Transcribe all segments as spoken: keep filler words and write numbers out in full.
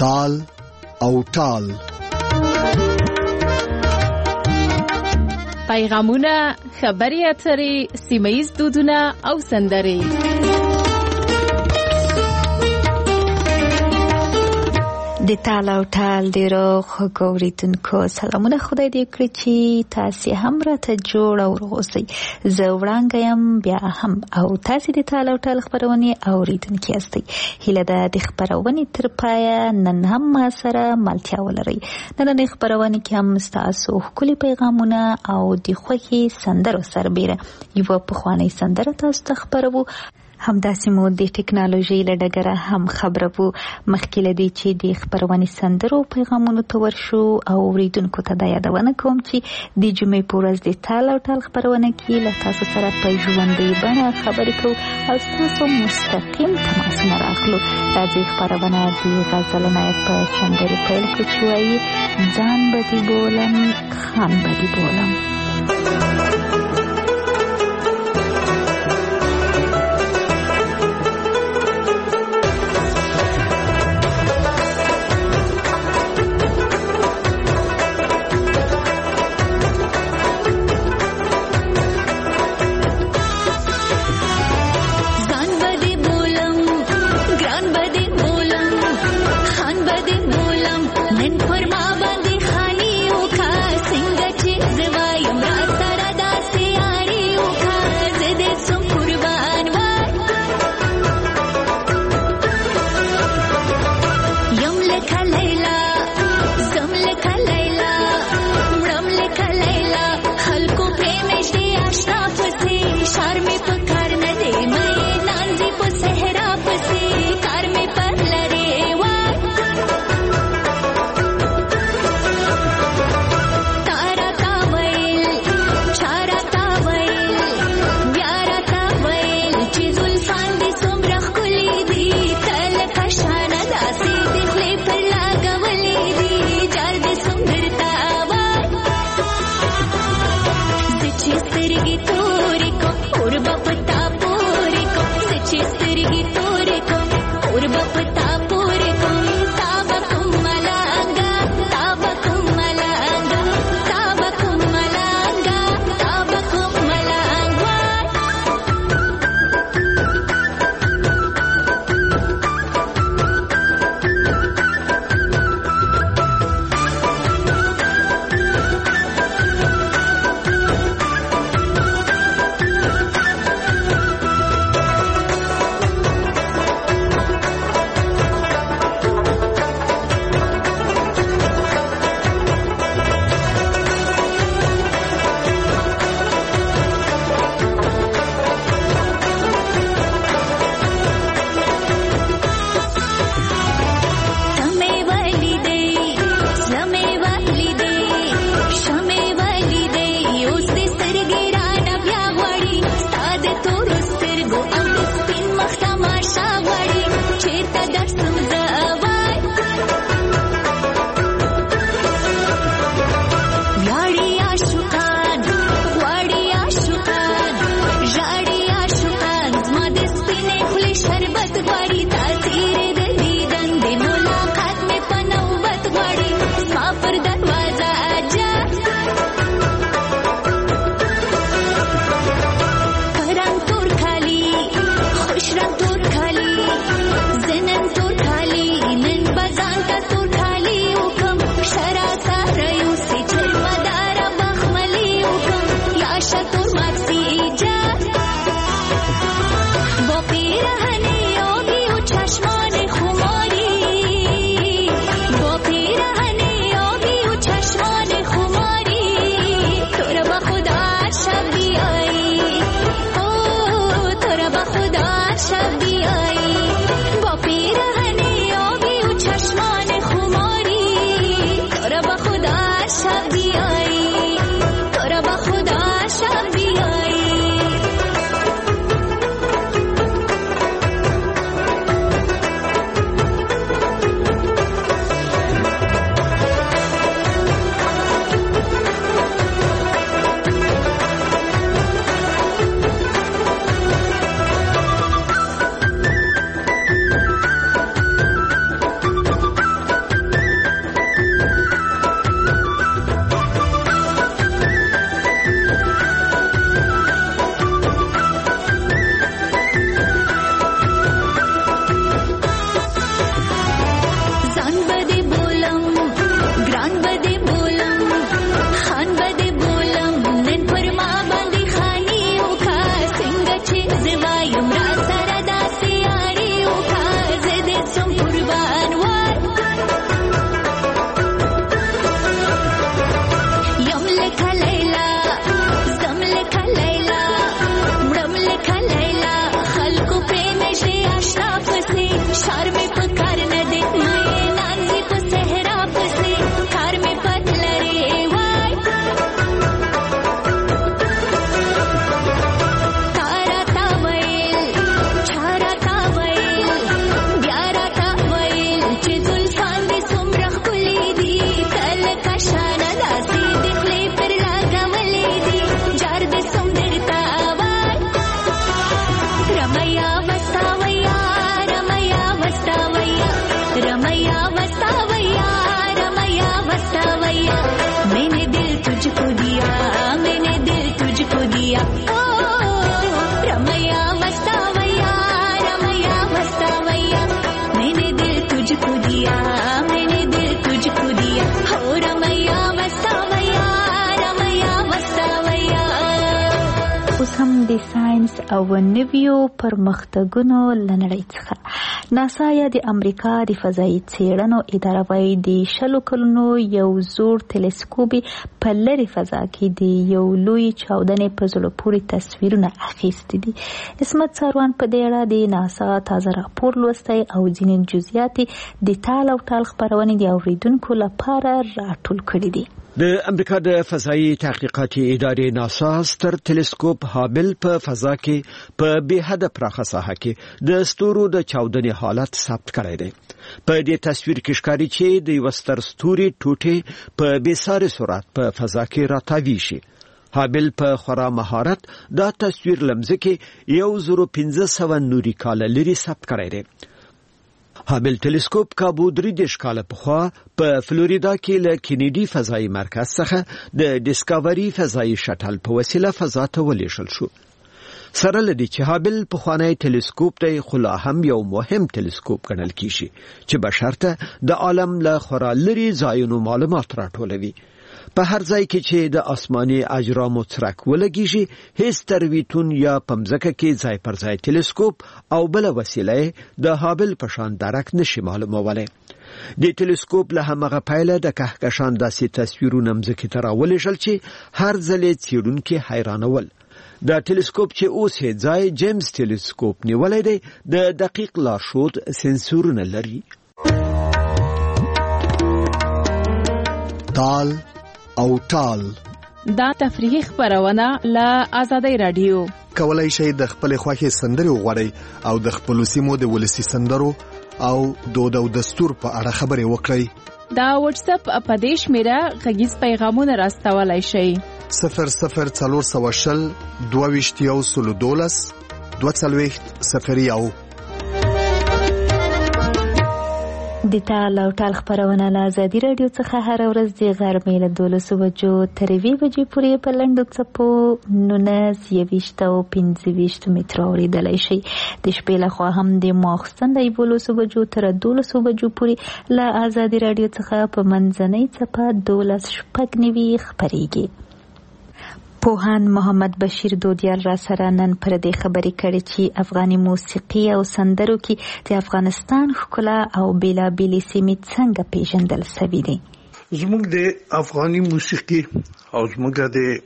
تال او ټال. پیغامونه، خبري اترې، سیمه‌ییز دودونه او سندرې. د تال او ټال د روغ ګوریدونکو سلامونه، خدای دې کړي چې تاسې هم راته جوړ او روغ اوسئ. زه وړانګه یم بیا هم او تاسې د تال او ټال خپرونې اوریدونکي یاستئ. هیله ده د خپرونې تر پایه نن هم ما سره ملتیا ولرئ. نننۍ خپرونې کې هم ستاسو ښکلي پیغامونه او د خوښې سندرو سربیره یوه پخوانۍ سندره تاسو ته خپروو. همداسې مو د ټکنالوژۍ له ډګره هم خبره وو. مخکې له دې چې د خپرونې سندرو پیغامونو ته ورشو او اوریدونکو ته دا یادونه کوم چې د جمعې په ورځ د تال او ټال خپرونه کې له تاسو سره په ژوندۍ بڼه خبرې کوو او ستاسو مستقیم تماسونه راخلو. راځئ خپرونه د غزل نایب په سندرې پیل کړو چې وایي ځان به دې بولم خان به دې بولم. वो पी रहने योगी उठा د ساينس او نویو پرمختګونو لنړۍ څخه ناسا یا د امریکا د فضایي څېړنو اداره وايي د شلو کلونو یو زوړ تلسکوپ په لرې فضا کې د یو لوی چاودنې په زړه پورې تصویرونه اخیستي دي. عصمت ساروان په دې اړه د ناسا تازه راپور لوستی او ځینې جزئیات د تال او ټال خپرونې د اوریدونکو لپاره راټول کړي دي. د امریکا د فضایي تحقیقاتي ادارې ناسا ستر تلسکوپ هابل په فضا کې په بې حد پراخه ساحه کې د ستورو د چاودنې حالت ثبت کړی دی. په دې تصویر کې ښکاري چې د یو ستر ستوري ټوټې په بې ساري سرعت په فضا کې راتاوي شي. هابل په خورا مهارت دا تصویر لمزه کې یو زرو پنځه سوه نوري کاله لري ثبت کړی دی. هابل تلسکوپ کابو درې دیش کاله پخوا په فلوریدا کې له کینیډي فضایي مرکز څخه د ډیسکاوري فضایي شټل په وسیله فضا ته ولېږل شو. سره لدی چې هابل پخوانی تلسکوپ دی خو لا هم یو مهم تلسکوپ ګڼل کیږي چې بشرته د عالم له خورا لري ځایونو معلومات راټولوي. په هر ځای کې چې د آسماني اجرامو څرک ولګیږي هیڅ ترویتون یا پمځکه کې ځای پر ځای تلسکوپ او بل وسیله د هابل په شان درک نشي معلومولای. د تلسکوپ له همغه پایله د کهکشان داسې تصویرونه مځکې ته راولېږل چې هر ځل یې څېړونکي حیرانول. د تلسکوپ چې اوس یې ځای جیمز تلسکوپ نیولی دی د دقیق لارښود سنسورونه لري. تال او ټال دا تفریحي خبرونه له آزادۍ رادیو. کولای شئ د خپل خوښي سندري وغوړئ او د خپل سیمو د ولسی سندرو او دود او دستور په اړه خبري وکړئ. دا واتس اپ اپدیش میرا غږیز پیغامونه راستولای شئ. صفر صفر څلور سوه شل دوه ویشت یو سلو دولس دوه څلوېښت صفر یو. د تال او ټال خبرونه له آزادي رادیو څخه هر ورځ د غرمې له دولسو بجو تر یوې بجې پورې په لنډو څپو نولس یوویشت او پنځه ویشت متره اورېدلی شئ. د شپې لخوا هم د ماخوستن د یولسو بجو تر دولسو بجو پورې له آزادي رادیو څخه په منځنۍ څپه دولس شپږ نوي خپرېږي. پوهان محمد بشیر دودیار را سره نن پر دې خبرې کړې چې افغاني موسیقي او سندرو کې د افغانستان ښکلا او بیلابېلې سیمې څنګه پیژندل سوي دي. زموږ د افغاني موسیقي او زموږ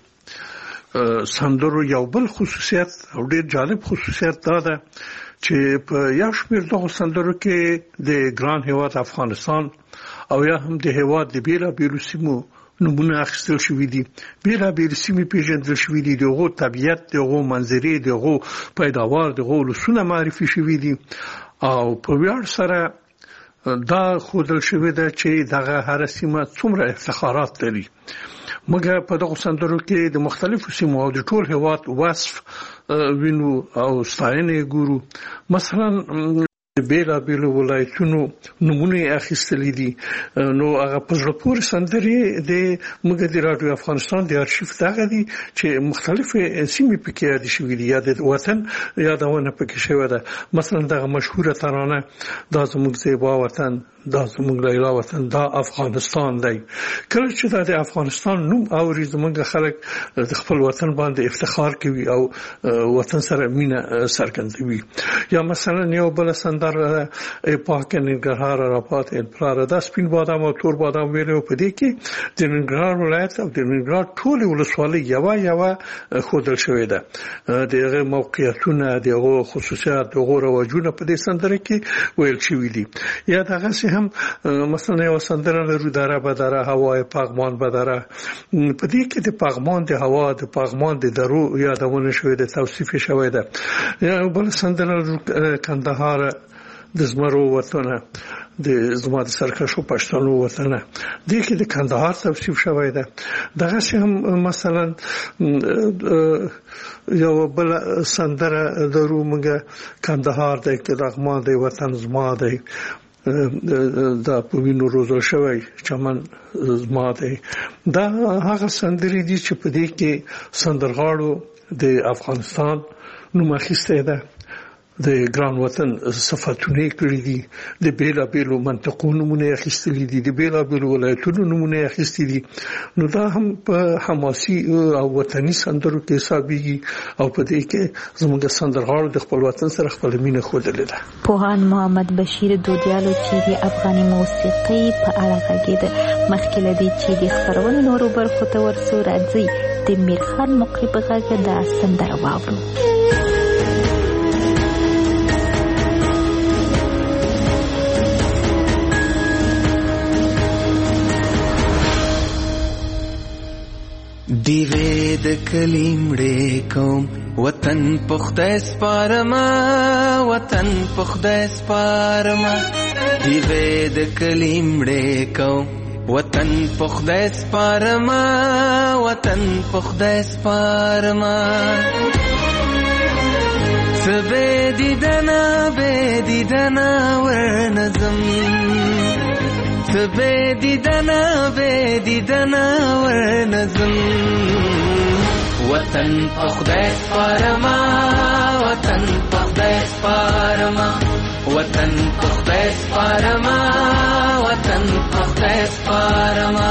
د سندرو یو بل خصوصیت او ډېر جالب خصوصیت دا ده چې په یو شمېر دغو سندرو کې د ګران هېواد افغانستان او یا هم د هېواد د بیلابېلو سیمو نمونه اخیستل شوي دي. بیلابېلې سیمې پیژندل شوي دي. د هغو طبیعت، د هغو منظرې، د هغو پیداوار، د هغو لسونه معرفي شوي دي او په ویاړ سره دا ښودل شوي ده چې دغه هره سیمه څومره افتخارات لري. موږ په دغو سندرو کې د مختلفو سیمو او د ټول هېواد وصف وینو او ستاینې ګورو. مثلا بیلا بیلو ولایتونو نمونه اخیستلې دي نو هغه په زړه پورې سندرې د موږ د رادیو افغانستان د ارشیف دغه دي چې مختلفې سیمې پکې یاد شوي دي یا د وطن یادونه پکې شوې ده. مثلا دغه مشهوره ترانه دا زموږ زیبا وطن، دا زموږ لیلا وطن، دا افغانستان دی. کله چې دا د افغانستان نوم اوري زموږ خلک د خپل وطن باندې افتخار کوي او وطن سره مینه څرګندوي. یا مثلا یو بل سندره ای پاک ننګرهار راپات الپلار دا سپین بادام او تور بادام ویلو په دې کې د ننګرهار ولایت او د ننګرهار ټول ولسوالۍ یو یو خودل شوې ده. دغه موقعیتونه، دغه خصوصیات، دغه رواجونه په دې سندره کې ویل شوي دي. یا دغه هم مثلا یو سندره لرو دره بدره هوای پغمان بدره، په دې کې د پغمان د هوا، د پغمان د درو یادونه شوې ده، توصیف شوې ده. یا بل سندره کندهار د زمرو وطنه، د زما د سرکشو پښتنو وطنه، دې کې د کندهار توصیف شوی ده. دغه هم مثلا یو بل سندره درو موږ کندهار د اقتداغمان د وطن زما دی، دا په وینو روزل شوی چمن زما دی. دا هغه سندرې دي چې په دې کې سندرغاړو د افغانستان نوم اخیستی ده د ګران وطن صفاتونه کړی دي د بیلا بیلو منطقونو نمونه اخیستلې دي د بیلا بیلو ولایتونو نمونه اخیستلې دي نو دا هم په حماسي او وطني سندرو کې حسابيږي او په دې کې زموږ سندرغاړو د خپل وطن سره خپل مینه خوده ده. پوهان محمد بشیر دودیالو چې د افغاني موسیقي په اړه غږیده مخکې لدی چې د خبرونو نورو برخو ته ورسو راځي د میرخان مقری په غږ د سندره واورو. دیوې د کلیمړې کوم وطن پخته سپارما وطن پخته سپارما دیوې د کلیمړې کوم وطن پخته سپارما وطن پخته سپارما سبه دیدنا به دیدنا ورنظم سبه دیدنا به دیدنا ورنظم وطن پخته سپارما وطن پخته سپارما وطن پخته سپارما وطن پخته سپارما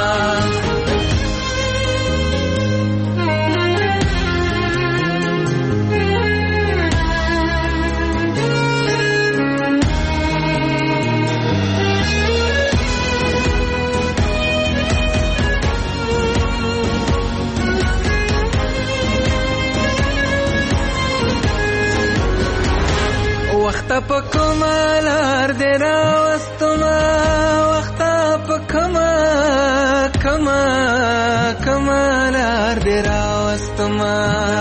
وخت په کمالار دې راوستما وخت په کما کما کمالار دې راوستما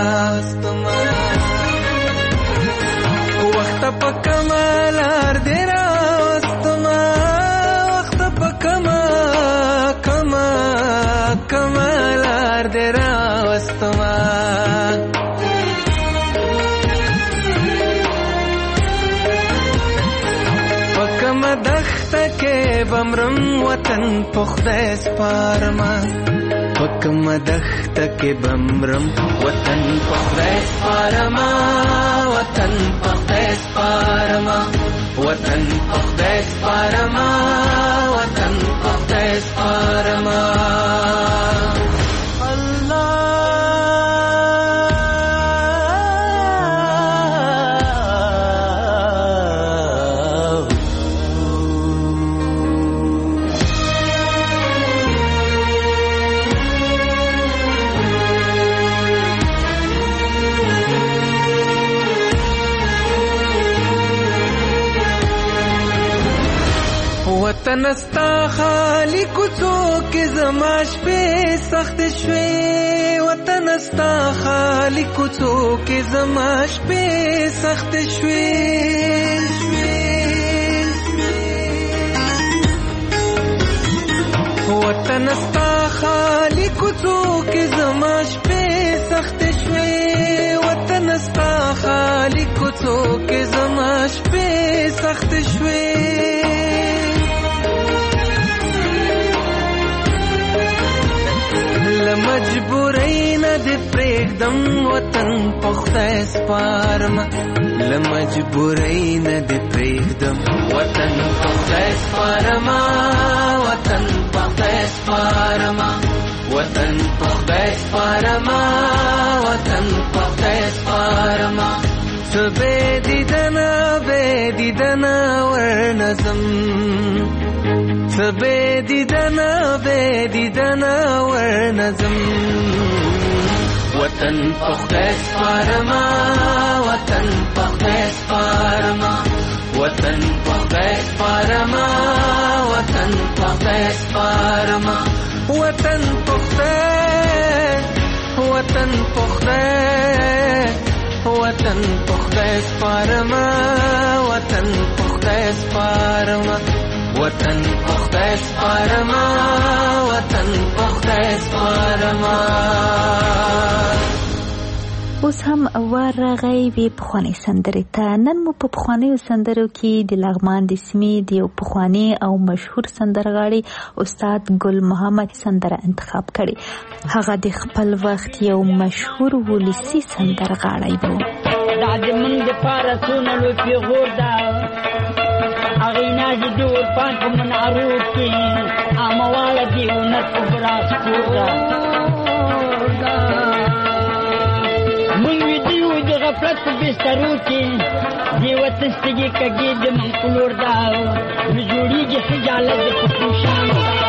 وخت په کمالار دې راوستما وخت په کما کما کمالار دې راوستما بمرم وطن پخته سپارما پکم دخت کې بمرم وطن پخته سپارما وطن پخته سپارما وطن پخته سپارما وطن پخته سپارما وطن استا خالی کوڅو کې زما شپې سخت شوې وطن استا خالی کوڅو کې زما شپې سخت شوې وطن استا خالی کوڅو کې زما شپې سخت شوې وطن استا خالی کوڅو کې زما شپې سخت شوې لمجبورین دې پرېږدم وطن پخته سپارما لمجبورین دې پرېږدم وطن پخته سپارما وطن پخته سپارما وطن پخته سپارما وطن پخته سپارما سبه دیدنا به دیدنا ورنظم سبه دیدنا به دیدنا ورنظم وطن پخته سپارما وطن پخته سپارما وطن پخته سپارما وطن پخته سپارما وطن پخته وطن پخته وطن پخته سپارما وطن پخته سپارما وطن پخته سپارما وطن پخته سپارما اوس هم وار راغی وی پخوانی سندرې ته. نن مو په پخوانیو سندرو کې د لغمان د سیمې د یو پخوانی او مشهور سندرغاړي استاد ګل محمد سندره انتخاب کړي. هغه د خپل وخت یو مشهور ولسی سندرغاړی و. دا د من د پاره څونه لوی پیغور ده هغې نازې د عرفان په منعروف کې عامه واړه دیونت په براس کور ده مونږ ویده یو د غفلت په بسترو کې د وطن سترګې کږې د من په لور ده نو جوړېږي خجالت د پښتو شان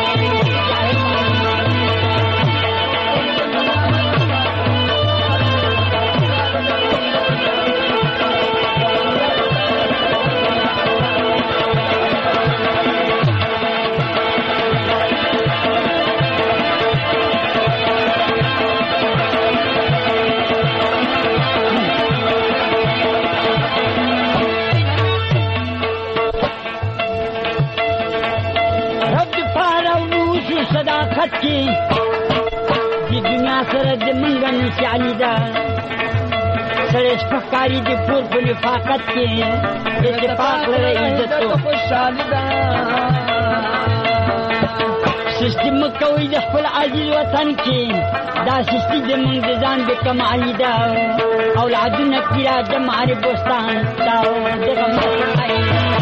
صداقت کی دی دنیا سره د منګه نشانی ده سره شپکاری دی پور په نفاقت کې اتفاق لري عزت او خوشالي ده سیستم کوي د خپل عزیز وطن کې دا سیستم د منګ ځان د کمالي ده اولادونه کړه د ماره بوستان دا دغه مخای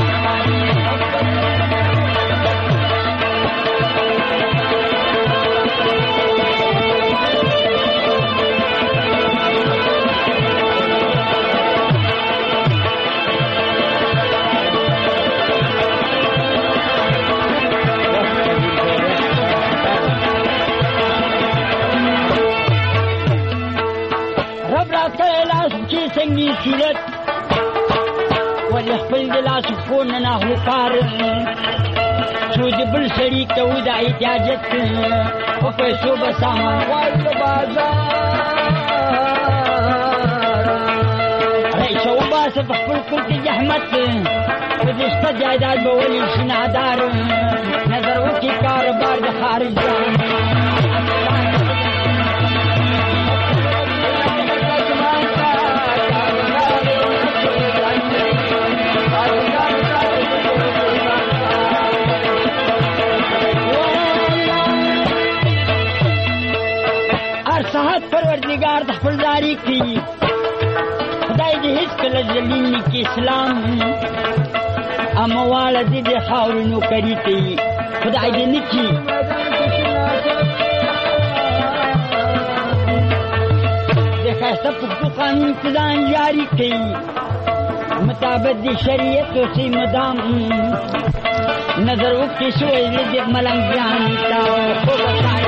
سنگی صورت ولی خپل د لاس کور نه ناهو کار څو د بل سړي کوو د احتیاجت په پیسو به سامان وای په بازار رئیس وباسه په خپل کور کې زحمت په دې شته جایداد به ولي شي نادار نظر وکړي کاروبار د خارج صحت پروردگار د خپل زاری کی خدای دې هیڅ کله ذلیل نه کی اسلام امواله دې د خاورونو کړی تی خدای دې نه کی د خاصه په قانون قانون جاری کی مطابق د شریعت او سی مدام نظر وکړي شوې دې ملنګ جان تا خو بتای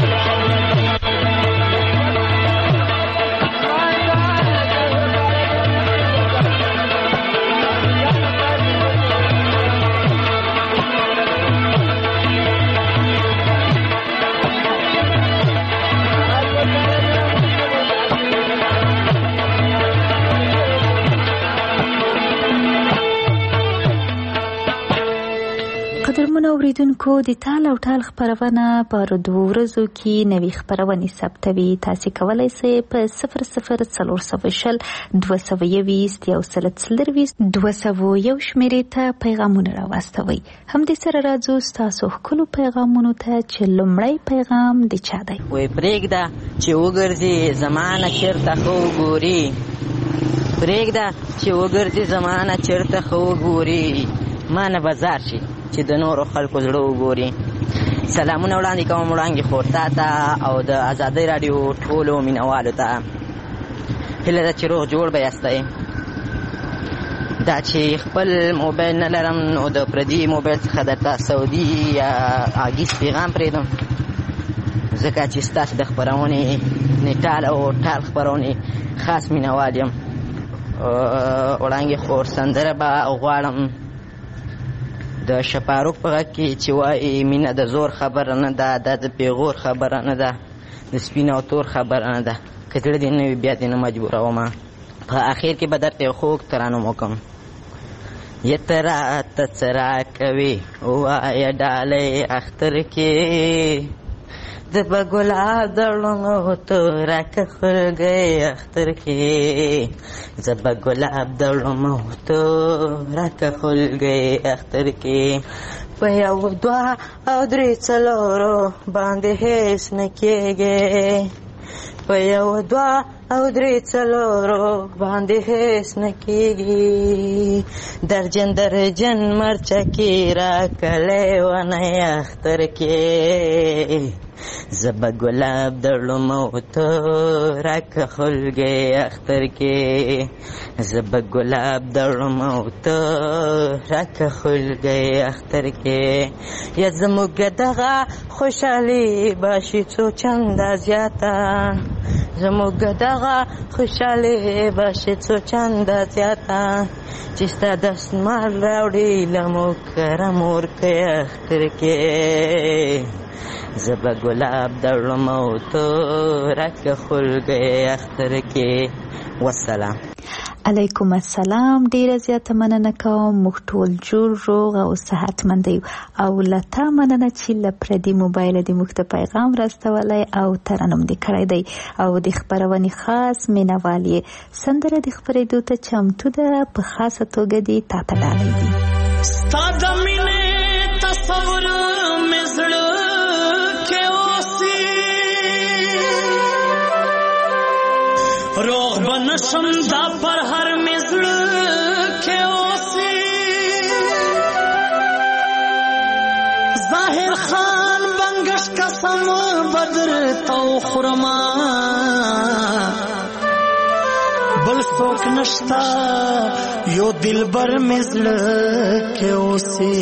قدرمنو اوریدونکو د تال او ټال خبرونه په دوه ورځو کې نوي خبرونه ثبتوي تاسو کولای شئ په صفر صفر څلور سوه شل دوه سوه یویشت یو سل څلرویشت دوه سوه یو شمیرې ته پیغامونه راواستوئ همدې سره راځو ستاسو ښکلو پیغامونو ته چې لومړی پیغام د چا دی وای پرېږده چې وګرځي زمانه چېرته ښه وګوري پرېږده چې وګرځي زمانه چېرته ښه وګوري ما نه بازار شي چې د نورو خلکو زړه وګوري سلامونه وړاندې کوم وړاندې خورتا ته او د ازادۍ راډیو ټولو مینوالو ته هیله ده چې روغ جوړ به یاستئ دا چې خپل موبایل نه لرم نو د پردي موبایل څخه درته سعودي یا عاګیز پیغام پرېږدم ځکه چې ستاسو د خپرونې نیټال او ټال خپرونې خاص مینوال یم وړاندې خور سندره به غواړم د شپاروک په غږ کې چې وایي مینه د زور خبره نه ده دا د پیغور خبره نه ده د سپین او تور خبره نه ده که زړه دې نه وي بیا دې نه مجبورومه په اخر کې به درته یو خوږ ترانم وکړم یه ته راته څه راکوې ووایه ډالۍ اختر کې د به ګلاب دړنو توره که خلګۍ اختر کې زه به ګلاب دړمو توره که خلګۍ اختر کې په یو دوه او درې څلورو باندې هېڅ نه کېږي په یو دوه او درې څلورو باندې هیڅ نه کېږي درجن درجن مرچکې راکلی ونی اختر کې زه به ګلاب دړم او ته راکه خلګې اختر کې زه به ګلاب دړم او ته راکه خلګې اختر کې یا زموږ دغه خوشحالي به شي څو چنده زیاته زموږ دغه خوشحالي به شي څو چنده زیاته چې ستا دستمال راوړي له موږ کره مورکۍ اختر کې زه به ګلاب دړم او ته راکه خلګۍ اختر کې والسلام. علیکم السلام. ډیره زیاته مننه کوم. موږ ټول جوړ روغ او صحتمند یو او لته مننه چې له پردي موبایل دې موږ ته پیغام راستولی او ترنم دې کړی دی او د خپرونې خاص مینوال یې سندره د خپرېدو ته چمتو ده په خاصه توګه دې تا ته ډالۍ دي. ستا د مینې تصور مې زړه کې اوسي روغ به نشم دا پر هر مې زړه کې اوسي ظاهر خان بنګش قسم بدر تو خرما بل څوک نشتا یو دلبر مې زړه کې اوسي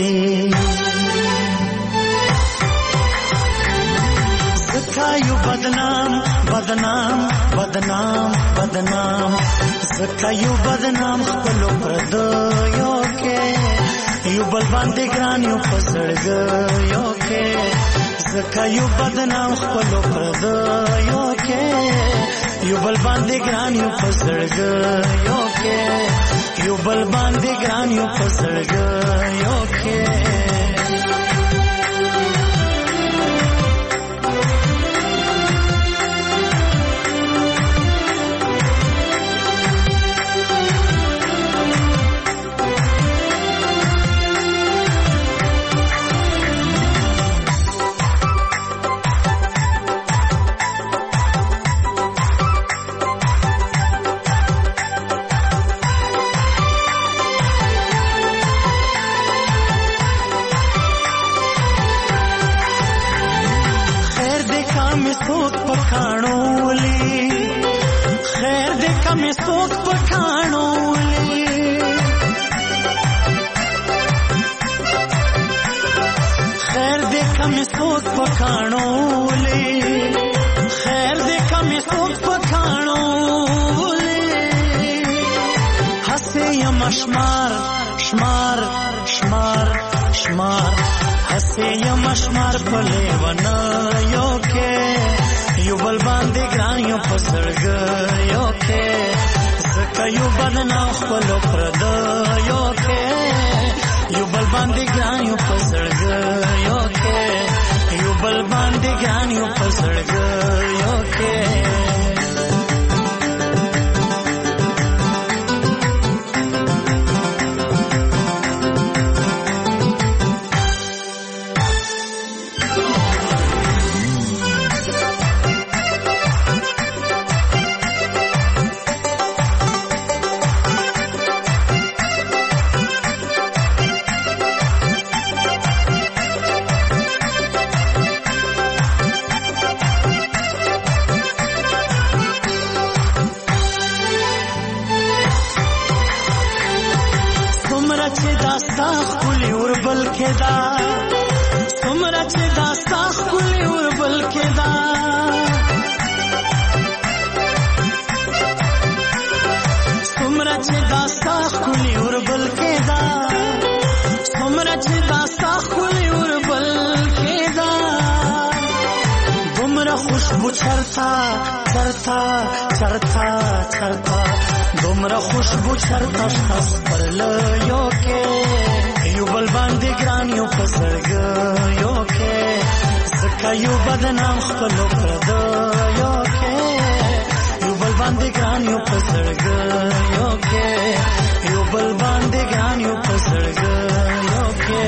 زکایو بدنام بدنام بدنام بدنام زکایو بدنام خپلو پردیو کې یو بل باندې ګران یو په زړګیو کې زکایو بدنام خپلو پردیو کې یو بل باندې ګران یو په زړګیو کې یو بل باندې ګران یو په زړګیو کې شمار شمار شمار شمار هسه یم شمار په لیوانه یو کې یو بل باندې ګران یو په زړګیو کې زکه یو بدنام خپلو پردیو کې یو بل باندې ګران یو په زړګیو کې یو بل باندې ګران یو په زړګیو کې چرتا چرتا چرتا چرتا دومره خوشبو چرتا شخص پر لیو کې یو بل باندې ګران یو په زړګیو کې زکه یو بدنام خپلو پردیو کې یو بل باندې ګران یو په زړګیو کې یو بل باندې ګران یو په زړګیو کې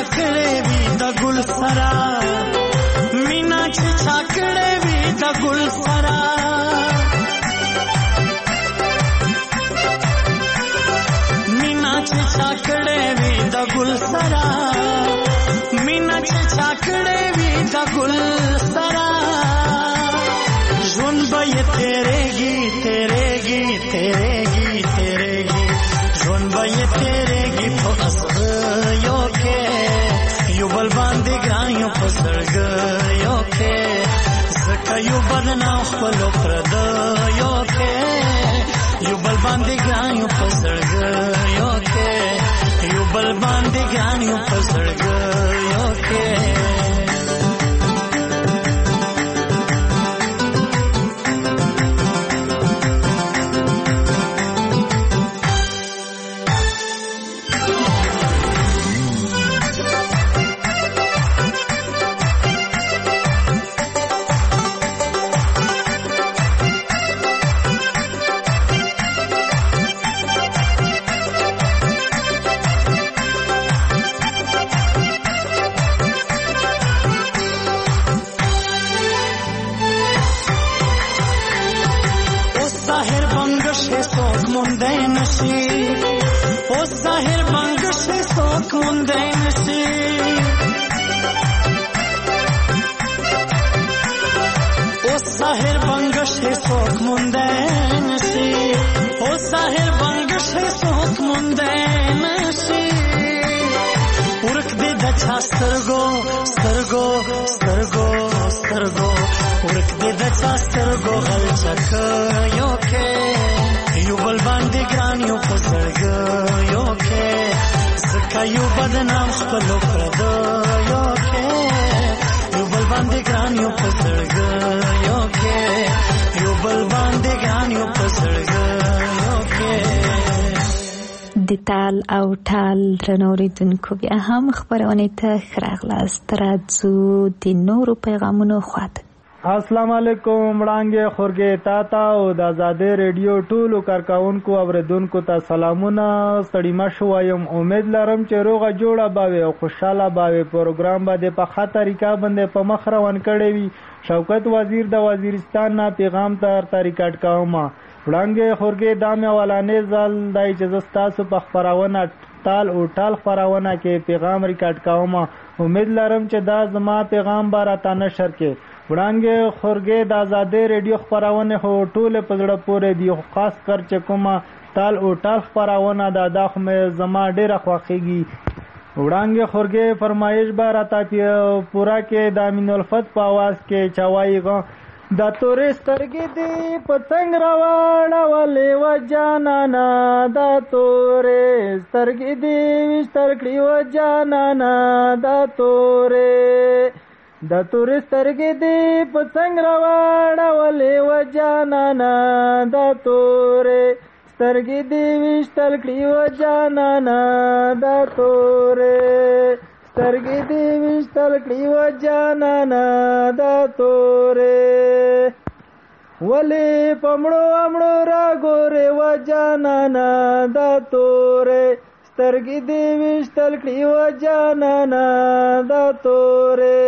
کړې وي د ګل سرا مینا چې چا کړې وي د ګل سرا مینا چې چا کړې وي د ګل سرا مینا چې چا کړې وي د ګل سرا ژوند به یې تیرېږي تیرېږي تیرېږي تیرېږي ژوند به یې تیرېږي په اصغیو کې یو بل باندې ګران یو په زړګیو کې ځکه یو بدنام خپلو پردیو کې یو بل باندې ګران یو په زړګیو کې یو بل باندې ګران یو په زړګیو کې سترګو سترګو سترګو سترګو ورک دې د چا سترګو غل چکیو کې یو بل باندې ګران یو په زړګیو کې ځکه یو بدنام خپلو پردیو کې یو بل باندې ګران یو په زړګیو کې یو بل باندې ګران یو په زړګیو کې د تال او ټال درنوریدونکو بیا هم خبرونه ته خراغلاست راځو د نورو پیغامونو خواته. السلام علیکم وړاندې خورګې تا تا او د آزادې ریډیو ټولو کارکونکو اوریدونکو ته سلامونه. ستړي مشو وایم امید لرم چې روغه جوړه باوي او خوشاله باوي. پروګرام باندې په ښه طریقه باندې په مخ روان کړی وي. شوکت وزیر د وزیرستان نه پیغام تر طریقټ کومه وړاندې خورګې دا مې ولانې ځل دای چې زستاسو په خبرونه ټال او ټال خبرونه کې پیغام ریکارډ کوم. امید لرم چې دا زما پیغام بارته نشر کې. وړاندې خورګې د آزادې ریډیو خبرونه هو ټول په زړه پورې دی، خاص کر چې کومه ټال او ټال خبرونه دا د زما ډیره خوښیږي. وړاندې خورګې فرمایش بارته پورا کې د امین الفت په आवाज کې چوي غو دا تورې سترګې دې په څنګه راوړولې و جانانا، دا تورې سترګې دې وشتر کړې و جانانا، دا تورې دا تورې سترګې دې په څنګه راوړولې و جانانا، دا تورې سترګې دې وشتر کړې و جانانا، دا تورې سترګې دې وشتل کړې و جانانا، دا تورې ولې پمړو امړو را ګورې و جانانا، دا تورې سترګې دې وشتل کړې و جانانا، دا تورې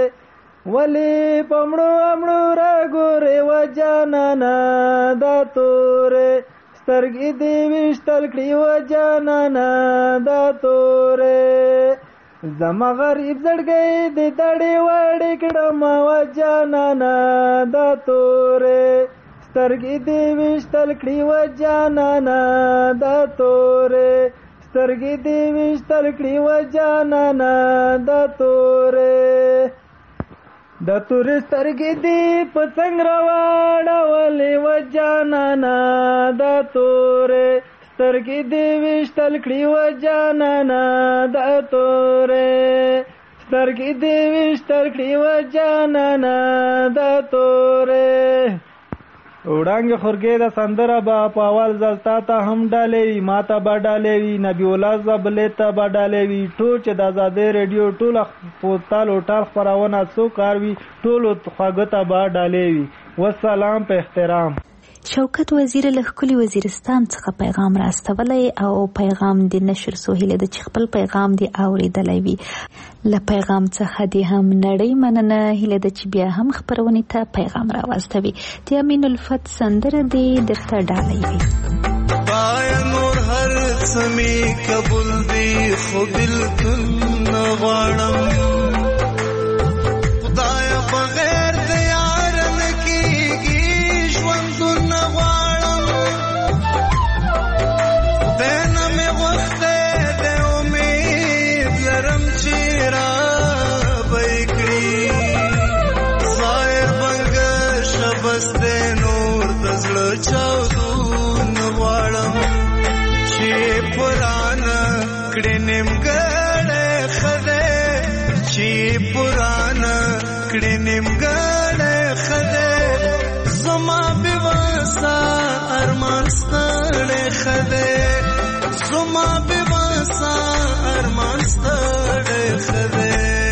ولې پمړو امړو را ګورې و جانانا، دا تورې سترګې دې وشتل کړې و جانانا، دا تورې زما غریب زړګی د دړې وړې کړم و جانانا، دا تورې سترګې دې وشتل کړې و جانانا، دا تورې سترګې دې وشتل کړې و جانانا، دا تورې دا تورې سترګې دې په څنګه راوړولې و جانانا، دا تورې سترګې دې وشتل کړې و جانانا، دا تورې سترګې دې وشتل کړې و جانانا، دا تورې وړاندې خورګې د سندره به په اول ځل تا ته هم ډالې وي، ما ته به ډالې وي، نبي الله زبلې ته به ډالې وي. ټول چې د آزادۍ ریډیو ټول پوتال او ټال خپرونه څو کار وي ټولو خواږه ته به ډالې وي. والسلام په احترام. شوکت وزیر له ښکلي وزیرستان څخه پیغام راستولی او پیغام د نشر سو هیله ده چې خپل پیغام دې اوریدلی وي. له پیغام څخه دې هم نړۍ مننه هیله ده چې بیا هم خپرونې ته پیغام راواستوي. د امین الفت سندره دې درته ډالۍ وي. پای نور هر سمي قبول دی خو بلکل نه غواړم خدای بغیر د یار نه کېږي ژوند نه غواړم خدای نه مې غوښتی د امید لرم چې رابه کړي ظاهر بنګه شبس دی نور د زړه چاودون غواړم چې پرانه کړې نیمګړی ښه دی چې پرانه کړې نیمګړی ښه دی زما بېوسه ارمان ستړی ښه دی زما بېوسه ارمان ستړی ښه دی.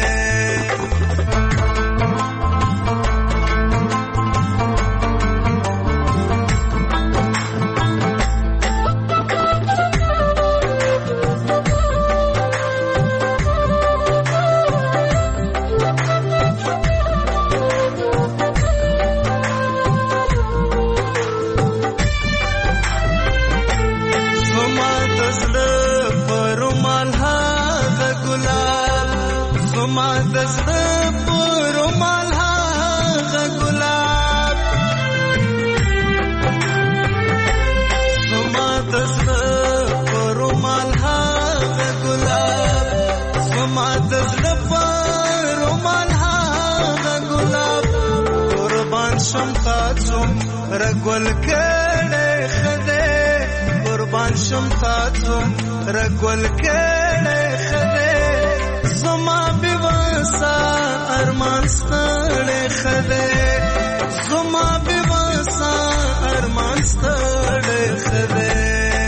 رګول کړه خدای قربان شم تاسو رګول کړه خدای زما بېوسه ارمان ستړی خدای زما بېوسه ارمان ستړی خدای.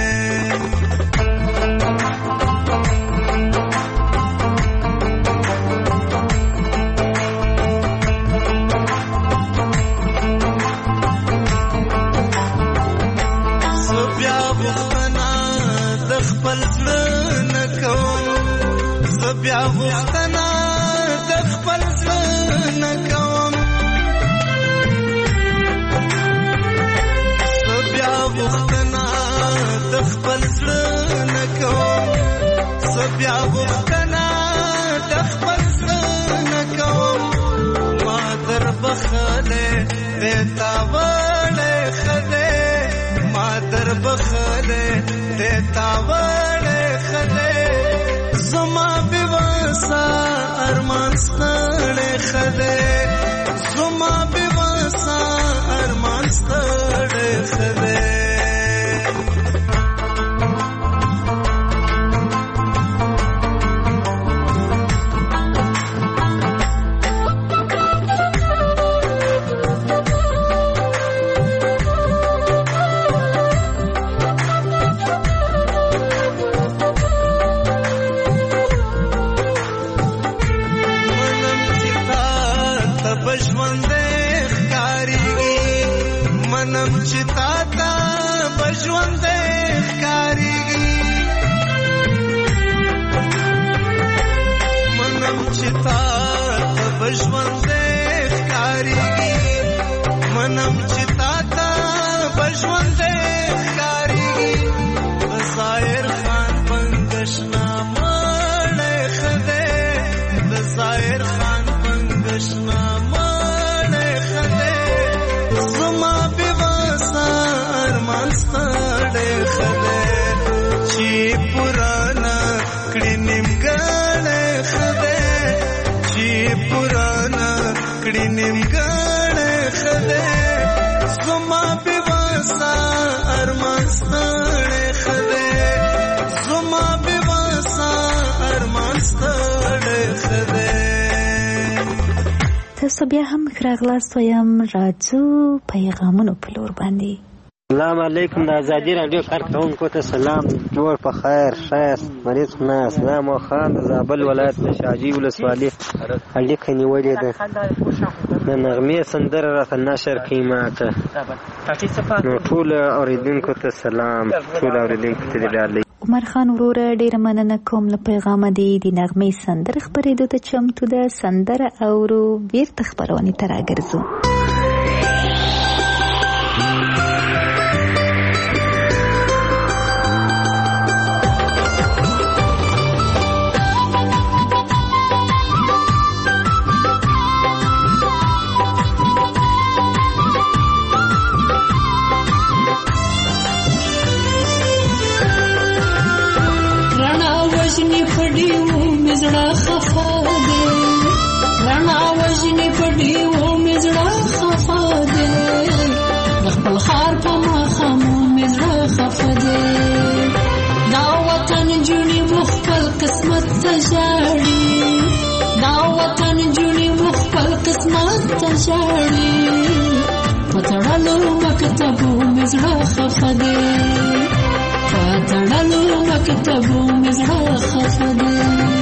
بیا غوښتنه د خپل زړه نه کوم زه بیا غوښتنه د خپل زړه نه کوم زه بیا غوښتنه د خپل زړه نه کوم ما در بخلې دې تا وړې ښه دی ما در بخلې دې تا وړې ښه دی زما بېوسه ارمان ستړی ښه دی زما بېوسه ارمان ستړی ښه دی. منم چې تا ته بژوند ښکارېږي منم چې تا ته بژوند ښکارېږي منم چې تا ته بژوند ښکارېږي د ظاهر خان پنګشنا مړی ښه دی د ظاهر خان پنګشنا مړی ښه دی زما بېوسه ارمان ستړی ښه دی چې پرانه کړې نیمګړی ښه دی چې پرانه کړې نیمګړی ښه دی زما بېوسه ارمان ستړی ښه دی زما بېوسه ارمان ستړی ښه دی. تاسو بیا هم راغلاست وایم راځو پیغامونو په لور باندې. سلام علیکم. د ازادي راډیو کارکونکو ته سلام. جوړ په خیر ښایست مریض نه اسلام خان د زابل ولایت د شاجوی ولسوالۍ اړیکه نیولې ده. د نغمې سندره راته نشر کړي ماته. نو ټول اورېدونکو ته سلام، ټول اورېدونکو ته دې ډالۍ. عمر خان وروره ډیره مننه کوم له پیغامه دی. د نغمې سندره خپرېدو ته چمتو ده. سندره اورو، بیرته خپرونې ته راګرځو. مزړه خفا دے رڼا وژنې په ډیوو مزړه خفا دے د خپل ښار په ماښامو مزړه خفا دے دا وطن جونې مو خپل قسمت ته ژاړي دا وطن جونې مو خپل قسمت ته ژاړي په تړلو مکتبو مزړه خفا دے په تړلو مکتبو مزړه خفا دے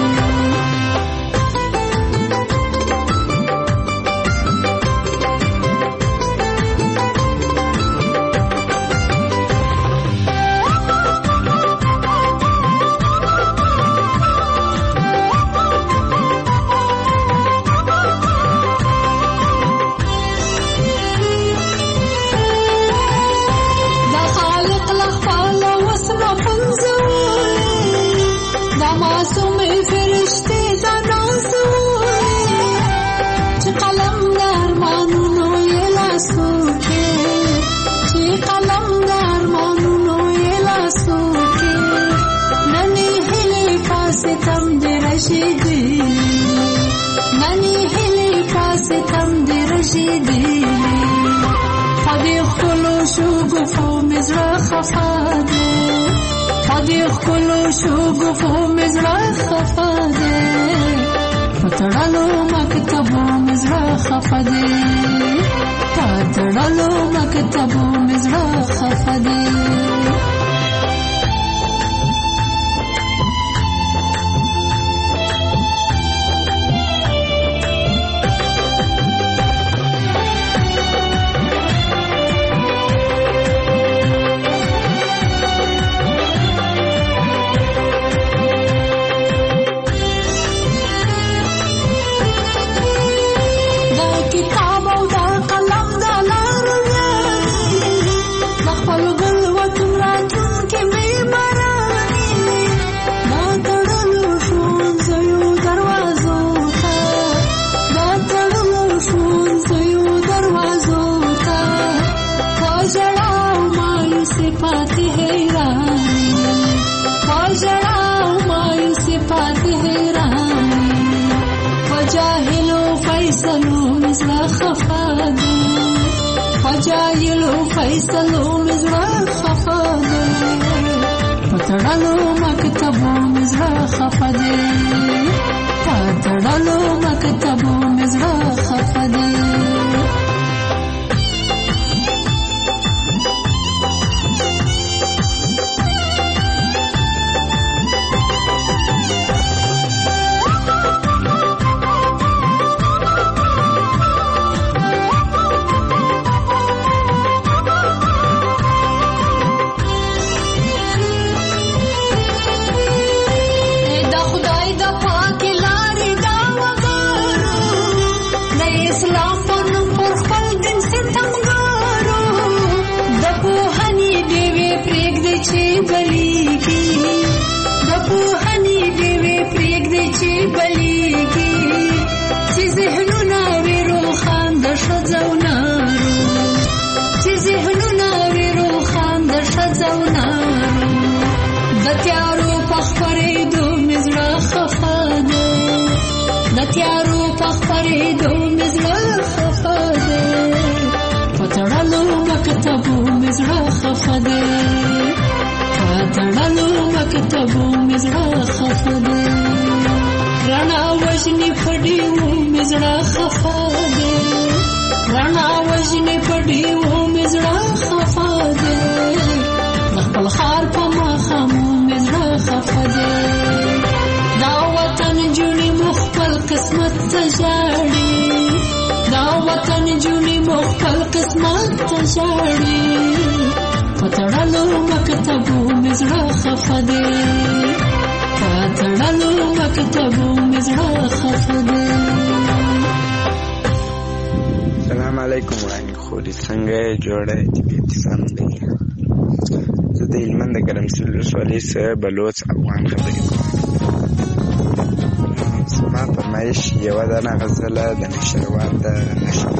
پتړلو مکتبو مزړه خفا دے پتړلو مکتبو مزړه خفا دے جاهلو فیصلو مزړه خفا دے پتړلو مکتبو مزړه خفا دے پتړلو مکتبو مزړه خفا دے تیارو پخپرې دو مزړه خفا دے پتړلو مکتبو مزړه خفا دے پتړلو مکتبو مزړه خفا دے رڼا وژنې په ډیوو مزړه خفا دے رڼا وژنې په ډیوو مزړه خفا دے د خپل ښار په ماښامو مزړه خفا دے دا وطن جونې مو خپل قسمت ته ژاړي دا ژاړي په تړلو مکتبو مې زړه خفه دی په تړلو مکتبو مې زړه خفه دی. سلام علیکم وړاندې خوري څنګه یې جوړه طبیعت سم دی. زه د هلمند د ګرمسیر ولسوالۍ څخه بلوڅ افغان خبرې کوم. زما فرمایش یوه دانه غزله د نوشیروان د نشم.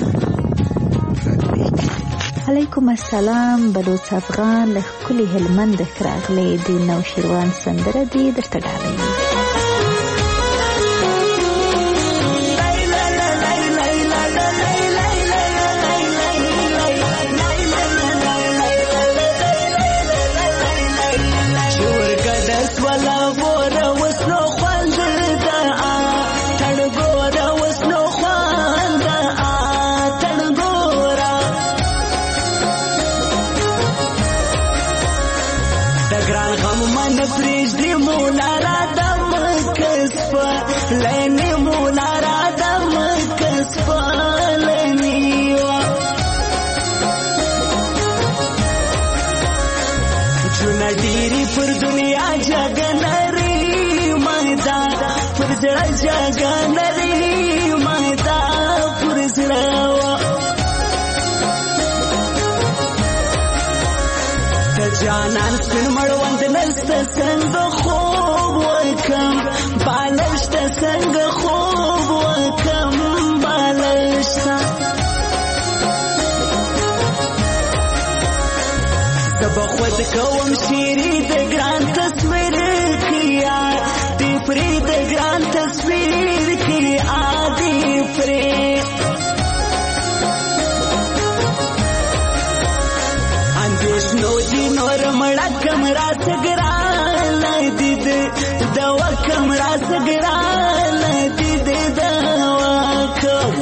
علیکم السلام بلوڅ افغان له ښکلي هلمند راغلی د نوشیروان سندره دې درته ډالۍ. ډیری پر دنیا جګنری مادا پر زړه جګنری مادا پر زړه د جانان سپین مړوند نسته څنګه خوب وکم بالشت څنګه خوب وکم بالشت بخود کوم شیری د ګران تصویر کیا دی پری د ګران تصویر کیا دی پری اندیش نو دی نور مړه کمرا سګران دید دوا کمرا سګران دید دوا کم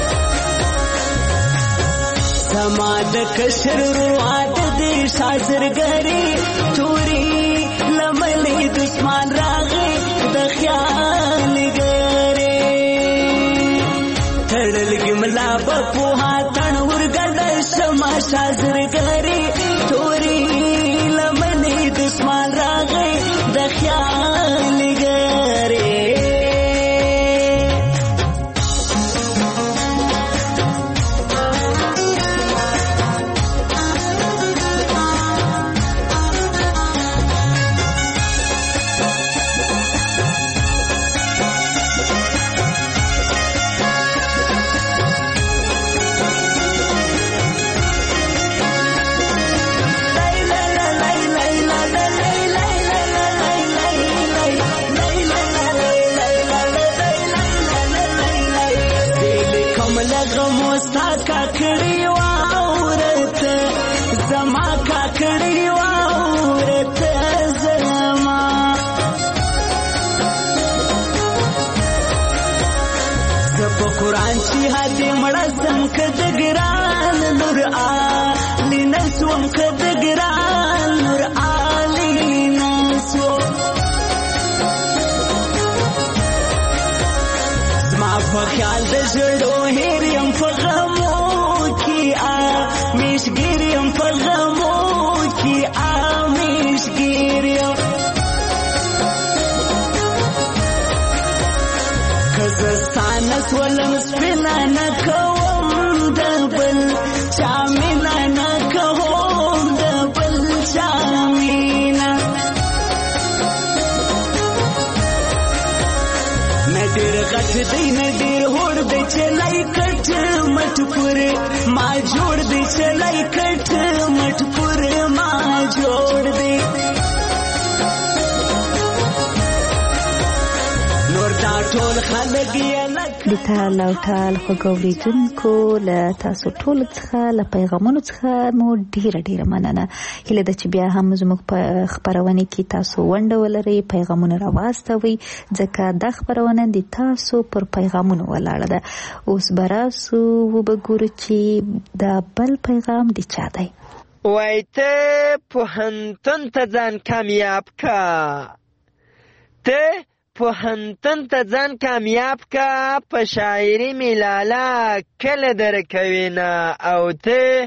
سما د کشر رواد دی شازرګری توري لملې دشمن راغی د خیال ګری تړل ګملا په هاتن ورګل شما شازرګری توري لملې دشمن راغی د خیال ګری. قرآن چی حدی مړزم کد ګران نور علی نسوم کد ګران نور علی نسو زما په خیال د زړو هریم په غمو کې آ میشګریم په غمو کې آ میشګریم کزستان سولم سپینا نکوم دبل چامینا نکوم دبل چامینا ندیر غټ دی ندیر هوړ دی چلای کټ مټ پوره ما جوړ دی چلای کټ مټ پوره ما جوړ دی د تال او ټال خوږوریدونکو له تاسو ټول څخه له پیغامونو څخه مو ډیره ډیره مننه. هیله ده چې بیا هم زموږ په خبرونه کې تاسو ونډه ولرئ، پیغامونه راواستوئ، ځکه دا خبرونه د تاسو پر پیغامونو ولاړه ده. اوس به راسو وبګورو چې دا بل پیغام د چا دی. وای ته پوهنتون ته ځان کامیاب کا، ته پوهنتون ته ځان کامیاب کا، په شاعري میلاله کله درکوینه، او ته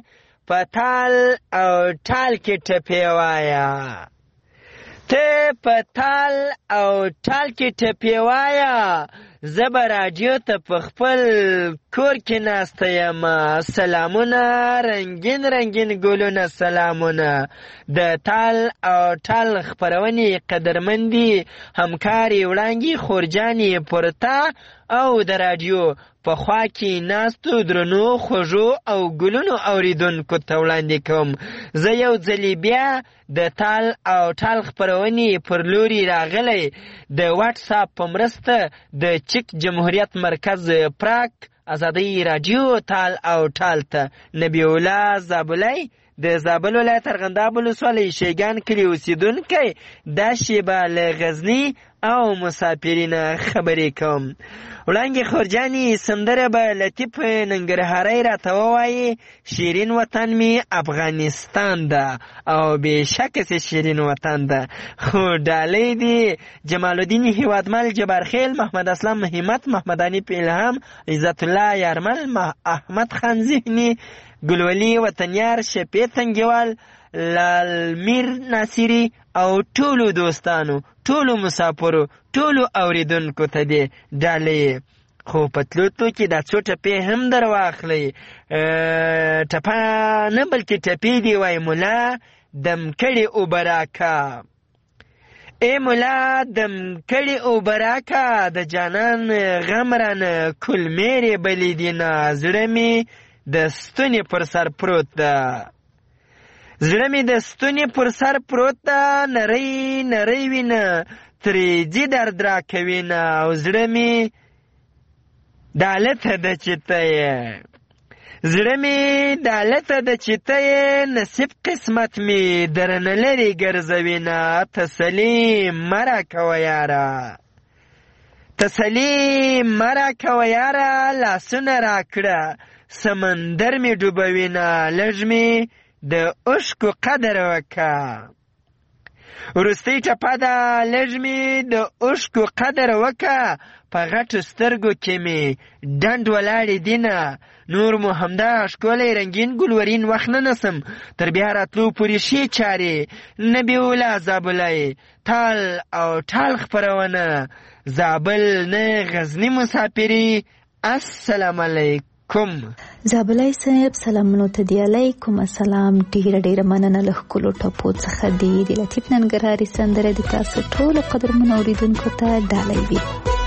په تال او ټال کې ټپې وایه ته په تال او ټال کې ټپې وایه زه به راډیو ته په خپل کور کې ناسته یم سلامونه رنګین رنګین ګلونه سلامونه د تال او ټال خپرونې قدرمندي همکارې وړانګې خورجانې پورته او د راډیو په خوا کې ناستو درنو خوږو او ګلونو اوریدونکو ته وړاندې کوم زه یو ځلې بیا د تال او ټال خپرونې پر لوري راغلی د واټساپ په مرسته د چک جمهوریت مرکز پراک ازادۍ راډیو تال او ټال ته نبی الله زابلی د زابل ولایت ارغنداب ولسوالۍ شیګان کلي اوسېدونکی دا شیبه له غزني او مسافرینه خبرې کوم وړانګې خورجانې سندره به لطیف ننګرهاری راته ووایي شیرین وطن می افغانستان ده او بېشکه چې شیرین وطن ده خو ډالۍ دي جمال الدین هیوادمل جبارخیل محمد اسلام همت محمد حنیف الهام عزت الله یارمل احمد خان ذهني ګلولي وطنیار شفیع تنګیوال لالمیر ناصری او ټولو دوستانو ټولو مسافرو ټولو اوریدونکو ته دې ډالۍ خو په تلو تلو کې دا څو ټپې هم در واخلئ ټپه نه بلکې ټپې دې وای ملا دم کړې اوبه راکه ای ملا دم کړې اوبه راکه د جانان غم رانه کلمېرې بلې دینه زړه مې د ستونې پر سر پروت ده زړه مې د ستونې پر سر پروت ده نری نری وینه ترې ځي درد راکوینه او زړه مې دالته ده چې ته یې زړه مې دالته ده چې ته یې نصیب قسمت مې درنه لرې ګرځوینه تسلي مه راکوه یاره تسلي مه راکوه یاره لاسونه راکړه سمندر مې ډوبوینه لږ مې د عشقو قدر وکه وروستۍ ټپه ده لږ مې د عشقو قدر وکه په غټو سترګو کې مې ډنډ ولاړې دینه نور مو همدا ښکلی رنګین ګلورین وخت نه نسم تر بیا راتلو پورې ښې چارې نبی الله زابلی تال او ټال خپرونه زابل نه غزني مسافري السلام علیکم کوم زابلای صاحب سلامونو ته دی علیکم السلام ډیره ډیره مننه له ښکلو ټپو څخه دی د لطیف ننګرهاري سندره د تاسو ټولو قدرمنو اوریدونکو ته ډالۍ وي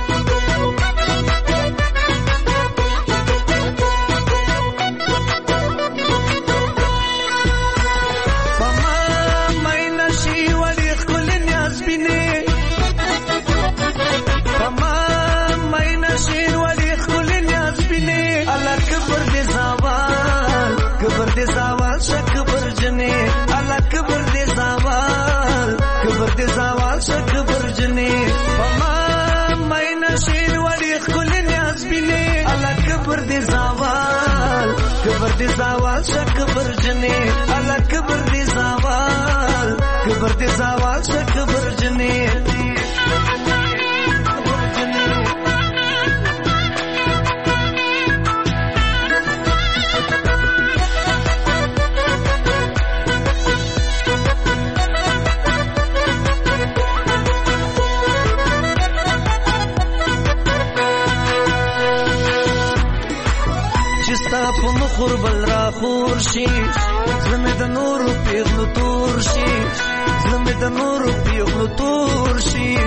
دی زوال شک برجنی الله کبر دی زوال کبر دی زوال شک برجنی خور بل را خور شي زمه د نور پیغلو تور شي زمه د نور پیغلو تور شي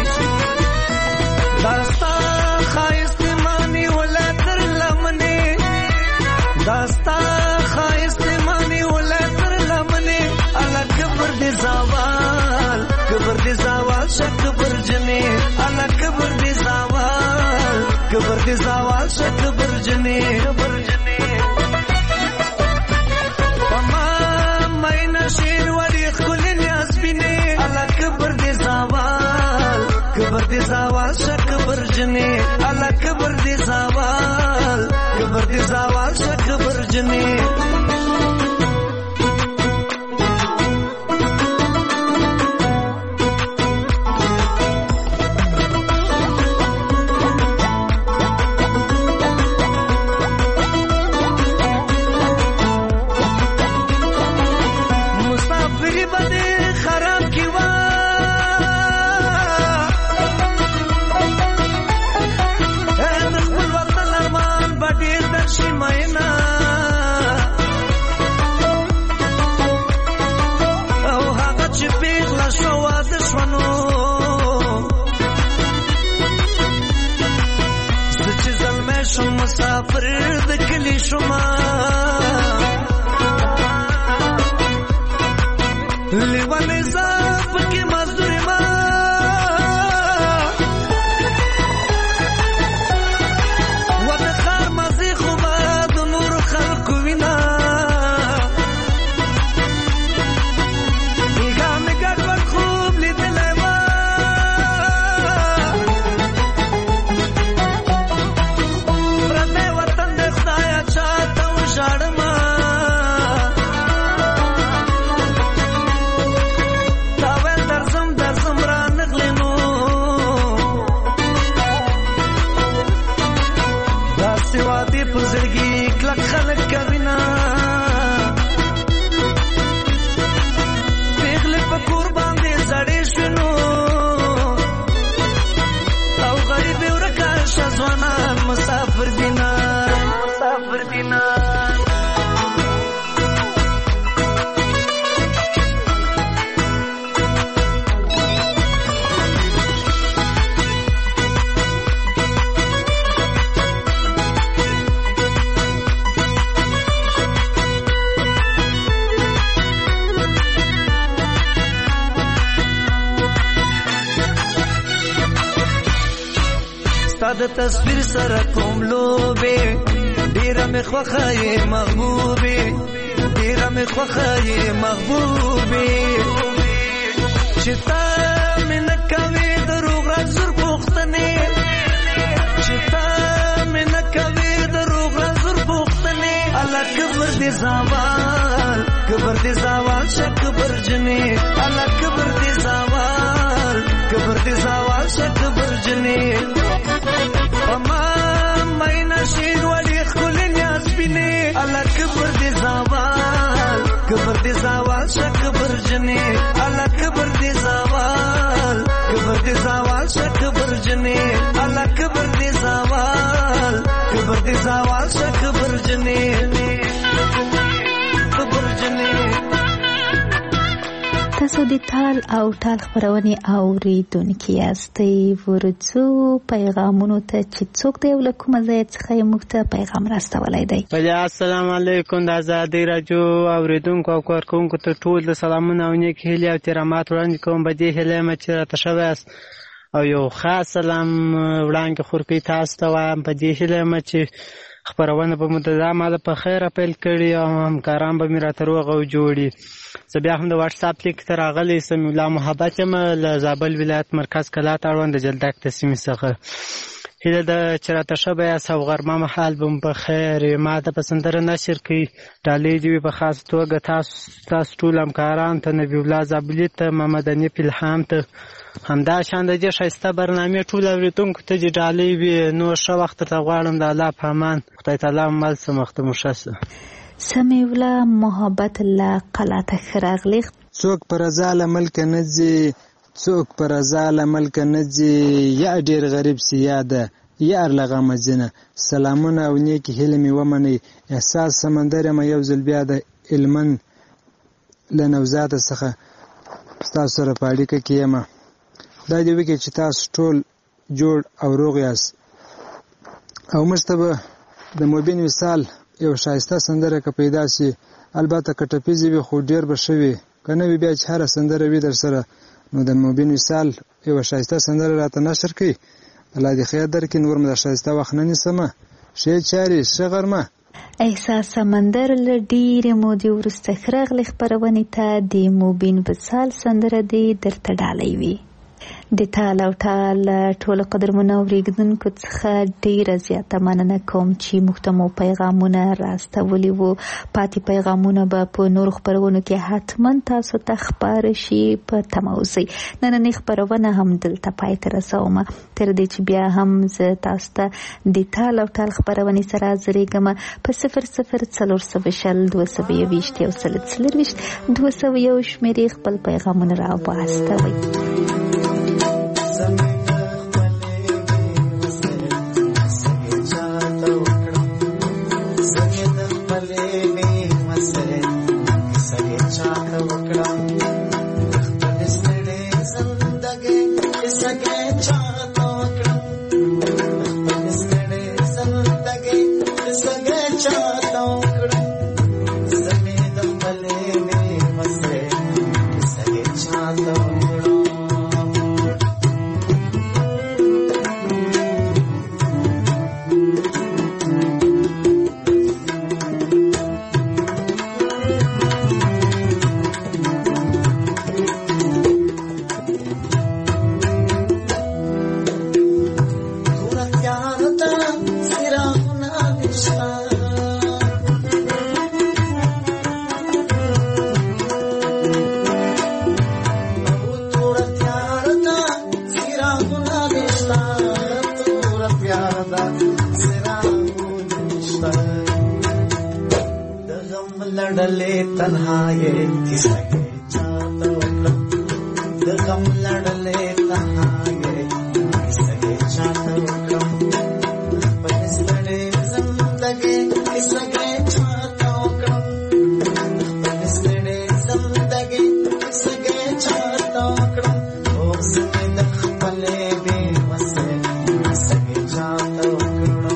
داستا خایست مانی ولا تر لمنه داستا خایست مانی ولا تر لمنه الله کبر دی زوال کبر دی زوال شک برجنه الله کبر دی زوال کبر دی زوال شک برجنه برجنه کبر دی زوال شک برجنی الله کبر دی زوال کبر دی زوال شک برجنی زړګي شوما لیوانې زاپ کې مزدور ما وته خار مزي خو باد نور خلق وینا ایګه مې ګډ ور خوب لیدلې ما پرته وطن د خدای چاته وشاړما سوادي پزړګي کلک خلک کوینا پیغله په قربان دي زړې شنو او غریب ورکا شزوانان مسافر دینا مسافر دینا د تصویر سره کوم لوبه ډیره مې خوخه محبوبه ډیره مې خوخه محبوبه چې تا مې نه کوي دروغ زر پوښتنې چې تا مې نه کوي دروغ زر پوښتنې الله کبر دې زوال کبر دې زوال شک برجنې الله کبر دې زوال کبر دې زوال شک برجنې اما ماینه شین ولی خل نیاز بینه الله کبر دې زوال کبر دې زوال شک برجنې الله کبر دې زوال کبر دې زوال شک برجنې الله کبر دې زوال کبر دې زوال شک برجنې برجنې تاسو د تال او ټال خبرونه اوریدونکي یاستئ ورڅو پیغامونو ته چې څوک دی له کومه ځای څخه موږ ته پیغام راستولای دی. السلام علیکم د آزادۍ راډیو اوریدونکو او کارکونکو ته ټول د سلامونه او نیک هیلې او ترامات وړاندې کوم. په دې هیله یم چې راته شوی یاست او یو خاص سلام وړاندې خورکوي تاسو ته وایم. په دې هیله یم چې خبرونه به متدامه په خیره پیل کړي او همکاران به مې راته روغ او جوړي. زه بیا هم د واټس اپ لیک ته راغلی سمیع الله محبت یم له زابل ولایت مرکز کلات اړوند د جلدک د سیمې څخه. هیله ده چې راته ښه به یاست او غرمه مهال به مو په خیر وي. ما ته په سندره نشر کوي ډالۍ دې وي په خاص توګه تاسو تاسو ټول همکاران ته نبي الله زابلي ته محمد حنیف الهام ته همدا شان د دې ښایسته برنامې ټول اورېدونکو ته دې ډالۍ وي. نو ښه وخت ته غواړم د الله په امان خدای تعالی مل څه مخته مو ښه شه. سمیع الله محبت الله قلاته ښه راغلی. څوک په رضا له ملکه نه ځي څوک په رضا له ملکه نه ځي یا ډېر غریب سي یا ده یا له غمه ځینه. سلامونه او نیکې هیلې مې ومنئ. احساس سمندر یم یو ځل بیا د علمن له نوزاده څخه ستاسو سره په اړیکه کې یم. خدای دې وکړي چې تاسو ټول جوړ او روغ یاست او موږ ته به د مبین وصال یو ښایسته سندره که پیدا سي البته که ټپیزې وي خو ډېر به ښه وي که نه وي بیا چې هره سندره وي در سره نو د مبین وصال یوه ښایسته سندره راته نشر کړي. الله دې خیر درکړي. نور مې د ښایسته وخت نه نیسمه. ښې چارې ښه غرمه. احساس سمندر له ډېرې مودې وروسته ښه راغلې خپرونې ته د مبین وصال سندره دې درته ډالۍ وي. د تال او ټال ټولو قدرمنو اورېدونکو څخه ډېره زیاته مننه کوم چې موږ ته مو پیغامونه راستولي وو. پاتې پیغامونه به په نورو خپرونو کې حتما تاسو ته خپاره شي. په تمه اوسئ. نننۍ خپرونه هم دلته پای ته رسوم تر دې چې بیا هم زه تاسو ته د تال او ټال خپرونې سره حاضرېږم په صفر صفر څلور سوه شل دوه سوه یوویشت یو سل څلرویشت دوه سوه یو شمېرې خپل پیغامونه را واستوئ. Cha چاته وکړم लड़ले तन्हाए किसके चाहता वक्रम दगम लड़ले तन्हाए किसके चाहता वक्रम बनिस लड़े जिंदगी किसके चाहता वक्रम बनिस लड़े जिंदगी किसके चाहता वक्रम ओ सके दख पले बेवसे किसके चाहता वक्रम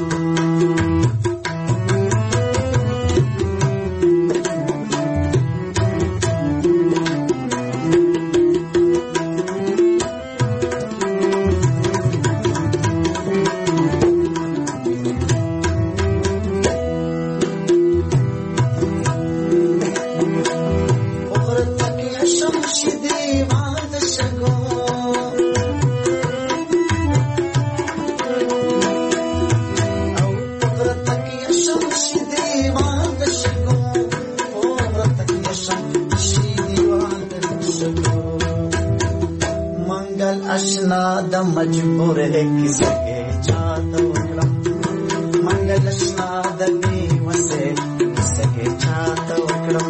अशनाद मजबूर है किसके चाहता वक्रम मंगल अशनाद बेवसे किसके चाहता वक्रम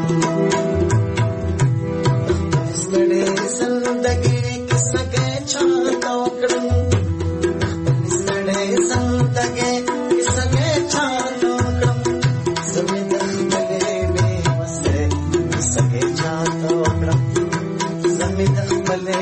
इसलड़े जिंदगी किसके चाहता वक्रम इसलड़े जिंदगी किसके चाहता वक्रम समय दखले बेवसे किसके चाहता वक्रम समय दखले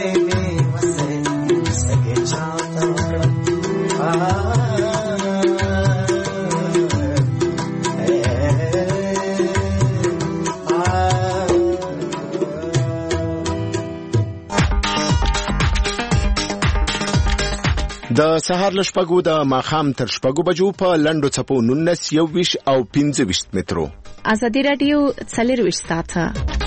د سهار له شپږو د ماښام تر شپږو بجو په لنډو څپو نولس یو ویشت او پنځه ویشت مترو ازادي راډیو څلور ویشت ساعته